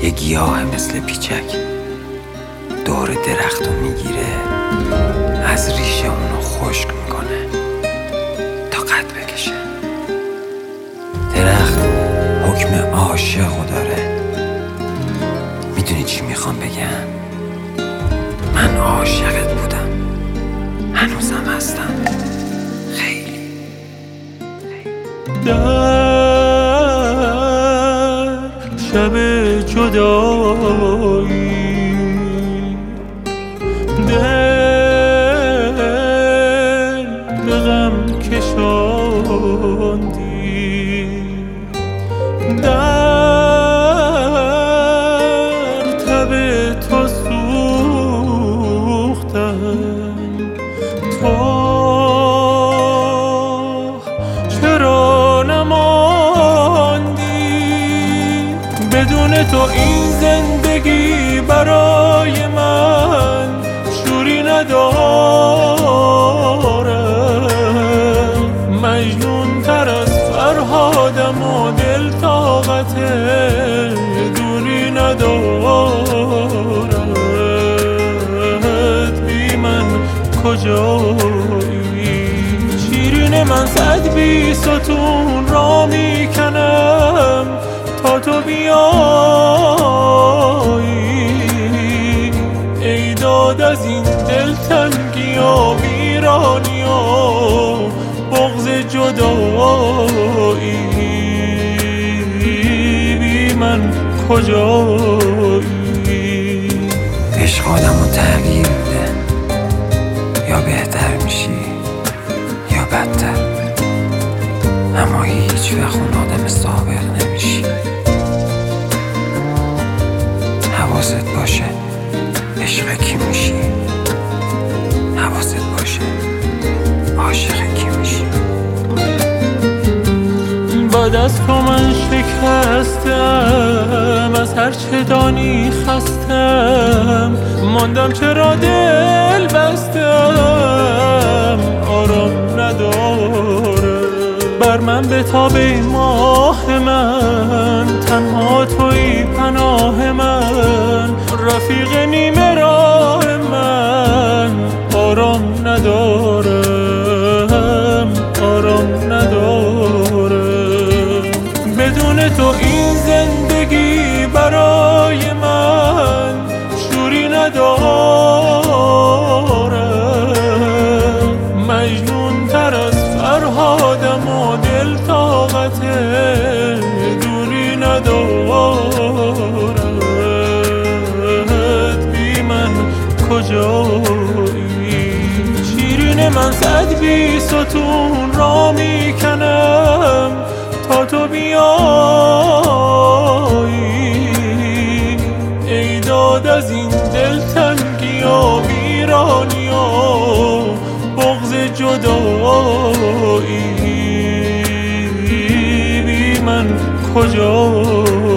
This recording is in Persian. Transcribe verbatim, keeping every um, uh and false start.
یه گیاه مثل پیچک دور درختو میگیره، از ریشه اونو خشک میکنه تا قد بکشه. درخت حکم عاشقو داره. میدونی چی میخوام بگم؟ من عاشقت بودم، هنوزم هستم. خیلی در شب جدایی دل به غم کشاندی، در تب تو سوختم. تو چرا نماندی؟ بدون تو این زندگی برای من شوری ندارم. مجنون تر از فرهادم و دل طاقت دوری ندارد. بی من کجایی؟ شیرین من صد بی ستون را میکنم تا تو بیایی. ای داد از این دلتنگی و ویرانی و بغض جدایی. بی من کجایی؟ عشق آدمو تغییر میده، یا بهتر میشی یا بدتر، اما هیچ وقت اون آدم سابق نمیشی. حواست باشه عشق کی میشی، حواست باشه عاشق کی میشی. بعد از تو من شکستم، از هر چه دانی خستم. ماندم چرا دل بستم، آرام نداره. بر من به تابه ماه من، تنها توی پناه من. رفیق نیمه راه من، آرام ندارم، آرام ندارم. بدون تو این زندگی برای من شوری ندارم. مجنون تر از فرهادم و دل طاقت دوری ندارد. بی من کجایی؟ شیرین من صد بی ستون را میکنم تا تو بیایی. ای داد از این دلتنگی و ویرانی و بغض جدایی. بی من کجایی؟